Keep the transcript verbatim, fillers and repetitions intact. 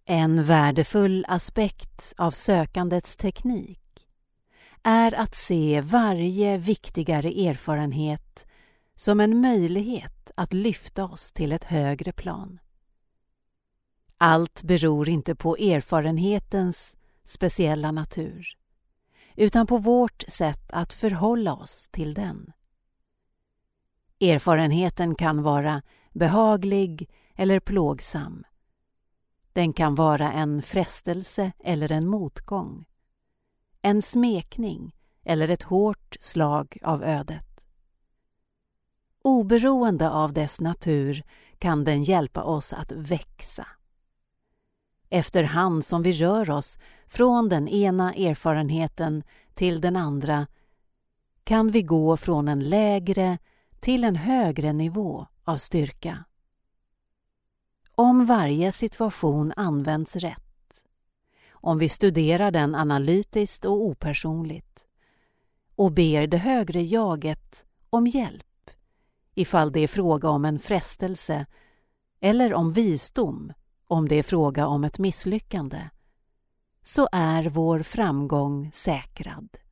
En värdefull aspekt av sökandets teknik är att se varje viktigare erfarenhet som en möjlighet att lyfta oss till ett högre plan. Allt beror inte på erfarenhetens speciella natur, utan på vårt sätt att förhålla oss till den. Erfarenheten kan vara behaglig eller plågsam. Den kan vara en frestelse eller en motgång, en smekning eller ett hårt slag av ödet. Oberoende av dess natur kan den hjälpa oss att växa. Efterhand som vi rör oss från den ena erfarenheten till den andra kan vi gå från en lägre till en högre nivå av styrka. Om varje situation används rätt, om vi studerar den analytiskt och opersonligt och ber det högre jaget om hjälp ifall det är fråga om en frestelse eller om visdom om det är fråga om ett misslyckande, så är vår framgång säkrad.